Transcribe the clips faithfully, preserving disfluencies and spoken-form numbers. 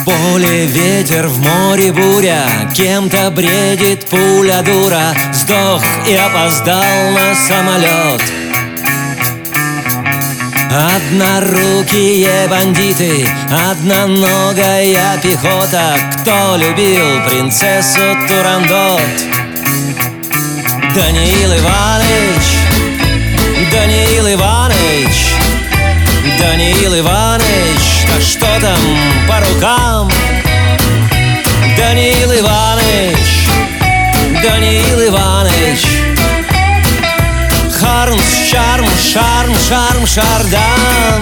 поле ветер, в море буря, кем-то бредит пуля дура. Сдох и опоздал на самолет. Однорукие бандиты, одноногая пехота. Кто любил принцессу Турандот? Даниил Иваныч, Даниил Иваныч, Даниил Иваныч, да что там по рукам? Даниил Иваныч, Даниил Иваныч, Хармс, шарм, шарм, шарм, шардам.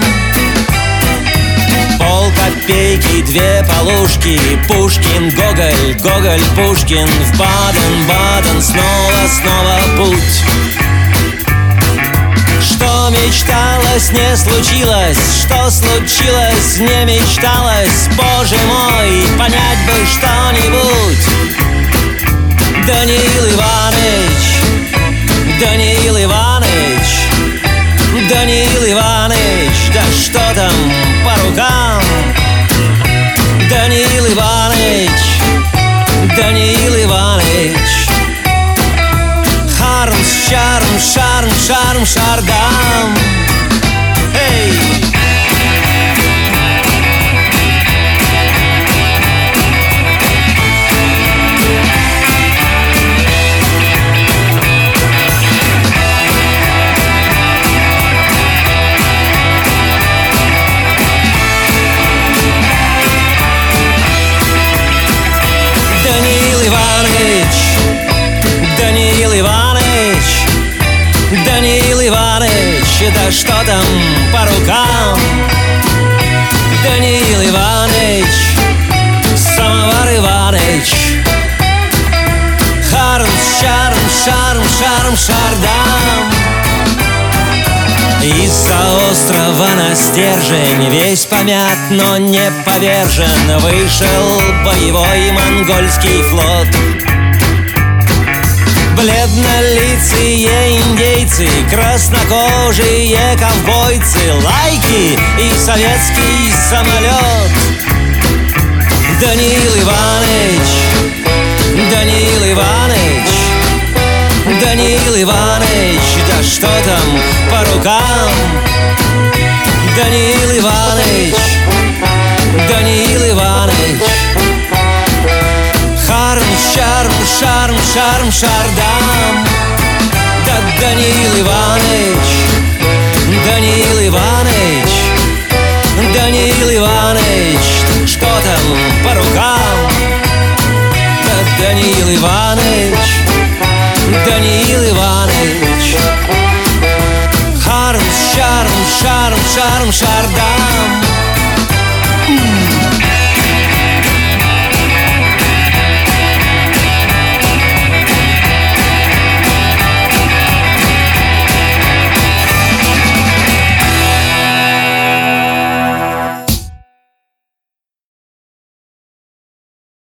Пол копейки, две полушки, Пушкин, Гоголь, Гоголь, Пушкин. В Баден-Баден снова, снова путь. Что мечталось, не случилось, что случилось, не мечталось. Боже мой, понять бы что-нибудь. Даниил Иваныч, Даниил Иваныч, Даниил Иваныч, да что там по рукам? Даниил Иваныч, Даниил Иваныч, Хармс, шарм, шарм, шарм, шардам. Эй! Даниил Иваныч, Даниил Иваныч, Даниил Иваныч, да что там по рукам? Даниил Иваныч, самовар Иваныч, Хармс, шарм, шарм, шарм, шардам. Из-за острова на стержень, весь помят, но не повержен, вышел боевой монгольский флот. Бледнолицые индейцы, краснокожие ковбойцы, лайки и советский самолет. Даниил Иваныч, Даниил Иваныч, Даниил Иваныч, да что там по рукам? Даниил Иваныч, Даниил Иваныч, Хармс, шарм, шарм, шарм, шардам. Да Даниил Иваныч, Даниил Иваныч, Даниил Иваныч, что там по рукам? Да Даниил Иваныч, Даниил Иваныч, Хармс, шарм, шарм, шарм, шардам.